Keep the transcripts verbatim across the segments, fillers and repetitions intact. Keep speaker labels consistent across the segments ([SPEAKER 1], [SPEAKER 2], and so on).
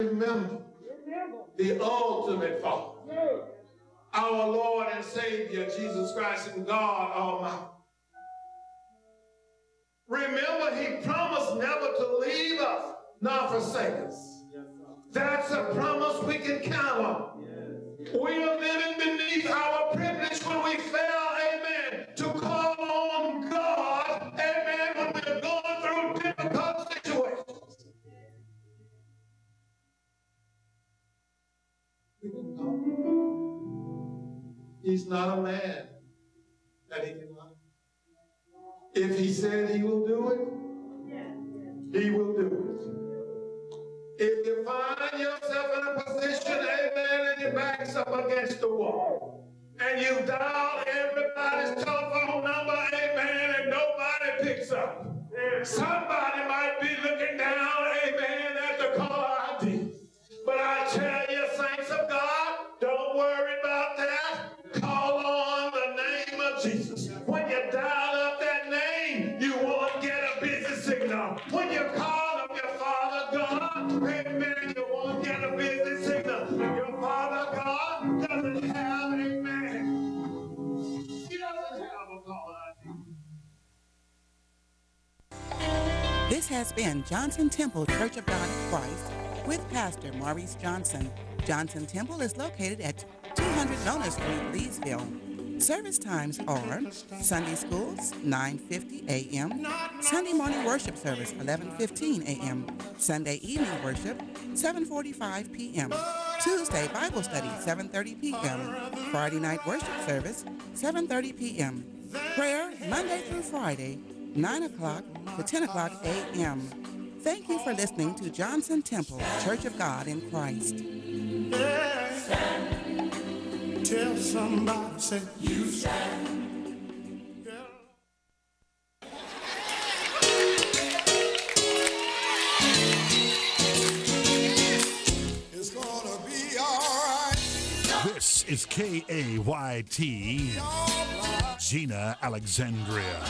[SPEAKER 1] Remember the ultimate Father, our Lord and Savior, Jesus Christ and God Almighty. Remember, he promised never to leave us nor forsake us. That's a promise we can count on. We are living beneath our privilege when we fail, amen, to call on God, amen, when we're going through difficult situations. We can call. He's not a man that he can lie. If he said he will do it, he will do it. If you find yourself in a position, amen, and your back's up against the wall, and you dial everybody's telephone number, amen, and nobody picks up, somebody might be looking down, amen, at the caller I D. But I tell you, saints of God, don't worry about that. Call on the name of Jesus. When you dial up that name, you won't get a busy signal. When you call up your Father God, amen, you won't get a busy signal. Your Father God doesn't have, amen, he doesn't have a caller I D.
[SPEAKER 2] This has been Johnson Temple Church of God in Christ with Pastor Maurice Johnson. Johnson Temple is located at two hundred Nona Street, Leesville. Service times are Sunday schools, nine fifty a.m., Sunday morning worship service, eleven fifteen a.m., Sunday evening worship, seven forty-five p.m., Tuesday Bible study, seven thirty p.m., Friday night worship service, seven thirty p.m., prayer Monday through Friday, nine o'clock to ten o'clock a.m. Thank you for listening to Johnson Temple, Church of God in Christ.
[SPEAKER 3] Stand. Tell somebody, say, you stand. It's gonna be all right.
[SPEAKER 4] This is K A Y T, Gina Alexandria.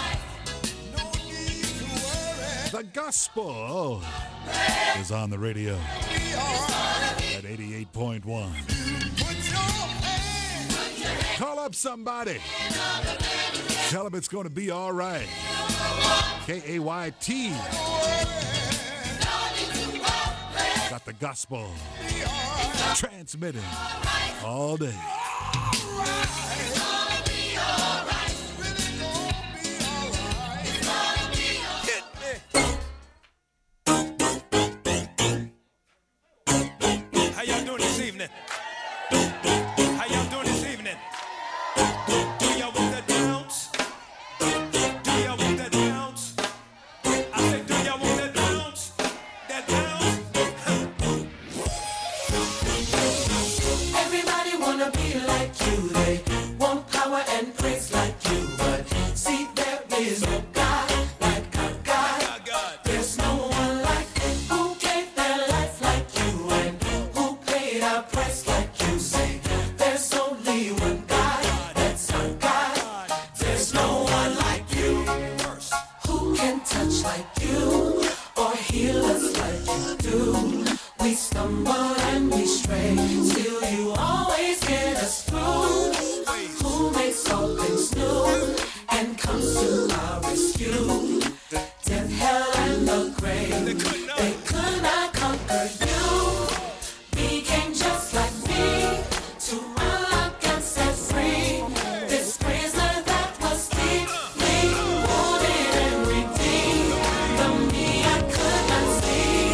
[SPEAKER 4] The gospel is on the radio at eighty-eight point one. Call up somebody. Tell them it's going to be all right. K A Y T. Got the gospel transmitting all day.
[SPEAKER 5] How y'all doing this evening? How y'all doing this evening? Do y'all want that bounce? Do y'all want that bounce? I said, do y'all want that bounce? That bounce?
[SPEAKER 6] Everybody wanna be like you. They want power and praise like you. But see, there is no God like our God. There's no one like who gave their life like you and who paid our price like you. Say, there's only one God, that's our God. There's no one like you. Who can touch like you or heal us like you do? We stumble and we stray, still you always get us through. Who makes all things new and comes to our rescue? Death, hell, and the grave, they could not conquer you. Became just like me to unlock and set free this prisoner that was deeply wounded and redeemed. The me I could not see.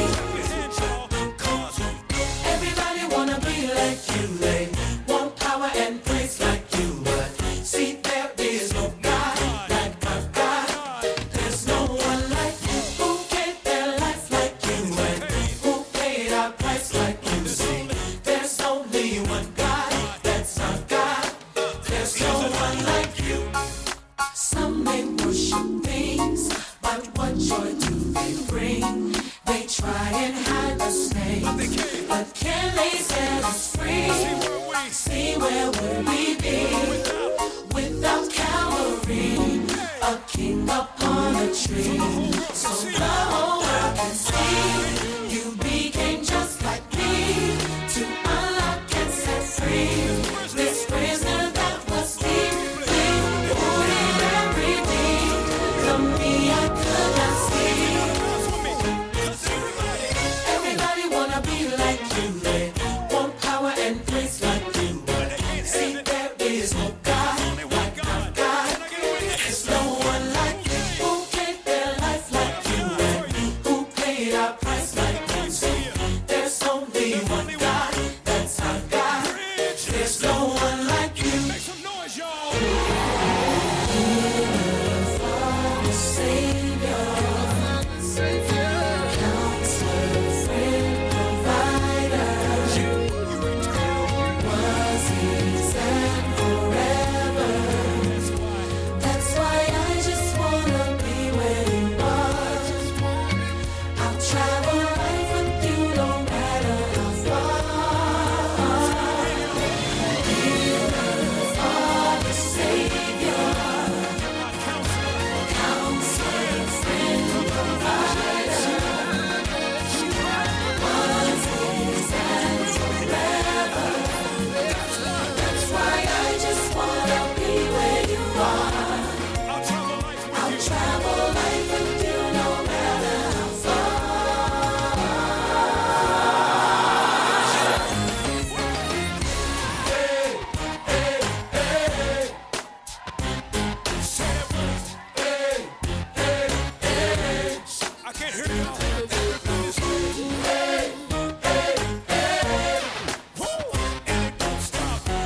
[SPEAKER 6] Everybody wanna be like you. They want power and praise like you. But see, there is no God like our God. There's no one like you who gave their life like you and who paid our price like you. See, there's only one God, that's our God. There's no one like you. Some may worship things, but what joy do they bring? They try and hide the snake, but can they set us free? See where would we be without Calvary, a king upon a tree? So the whole world can see you became just like me. wanna be like you. They want power and praise like you. See, there is no God like our God. There's no one like you who gave their life like you and who paid our price like you. See, there's only one God, that's our God. There's no one like you.
[SPEAKER 5] Make some noise, y'all.
[SPEAKER 6] Savior, Counselor, friend, provider, was, is, and forever. That's why I just wanna be where you are. I'll travel life with you no matter how far. Father, Savior, Counselor, friend, provider, was, is, and forever. That's why I just wanna be where you are.
[SPEAKER 5] I'll travel life with
[SPEAKER 6] I'll
[SPEAKER 5] you.
[SPEAKER 6] travel life with you no matter how far.
[SPEAKER 5] I can't hear y'all. Woo! And it don't stop. Uh.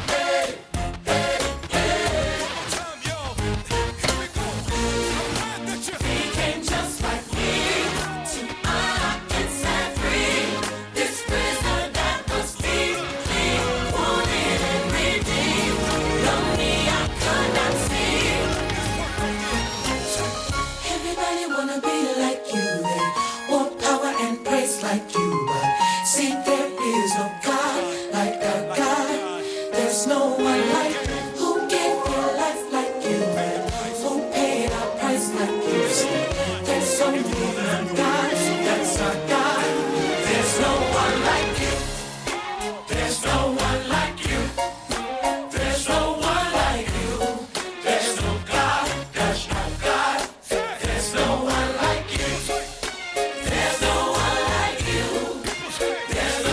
[SPEAKER 5] One time, y'all. Here we go. I'm glad that you.
[SPEAKER 6] He came just like me to unlock and set free this prisoner that was deeply wounded and redeemed. Lonely, I could not see. Everybody wanna be like you. They want power and praise like you. But see, there is no God like our God. There's no one like who gave their life like you and who paid our price like you. See, there's only one God, that's our God. There's no one like you. There's no one like you. There's no one like you. There's no God, that's our God. There's no one like you. There's no one like you. There's no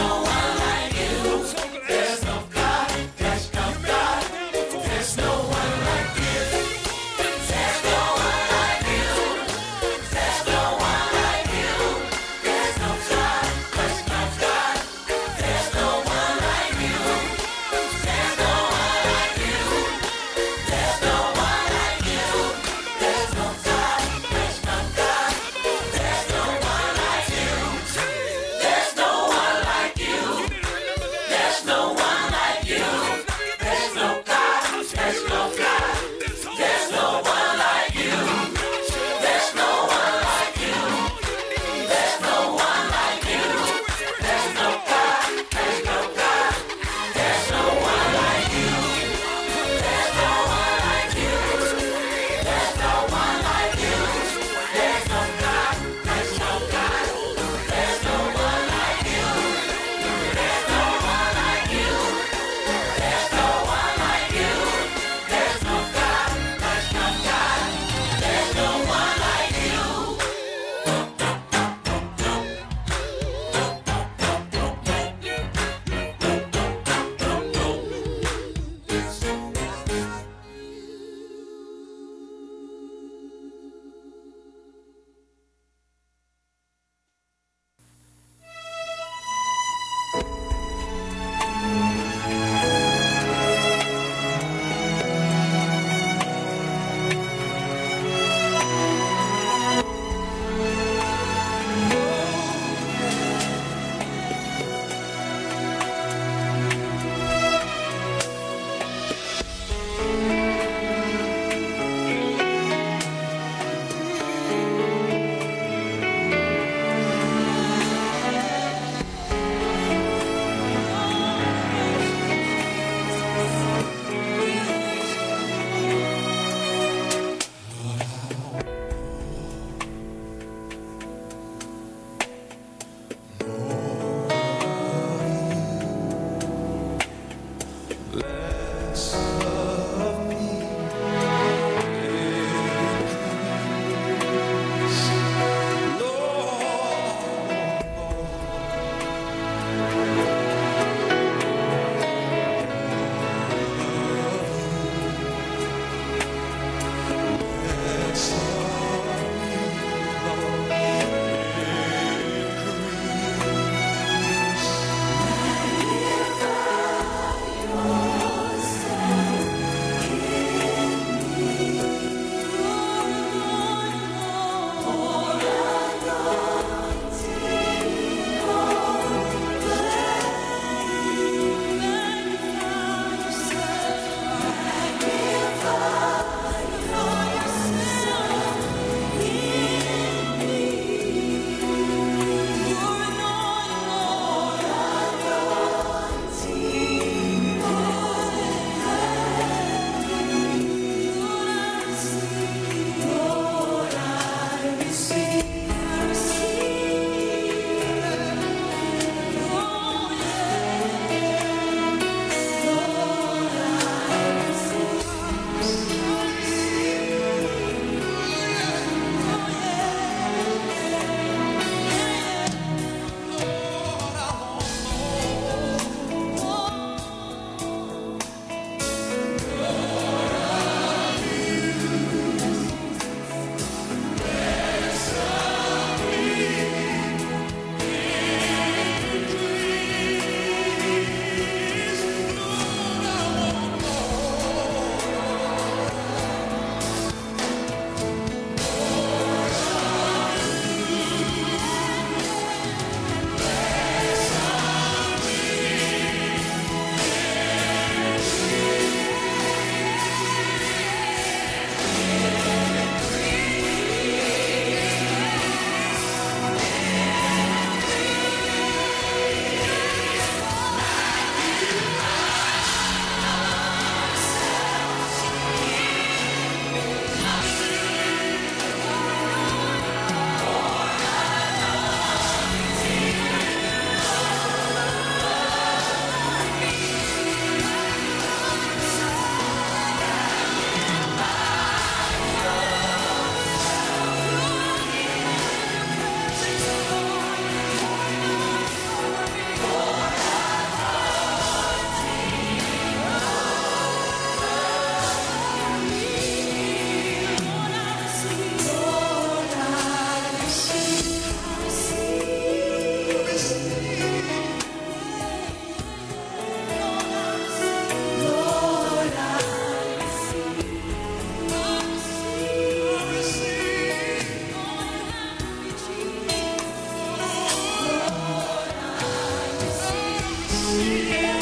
[SPEAKER 3] you.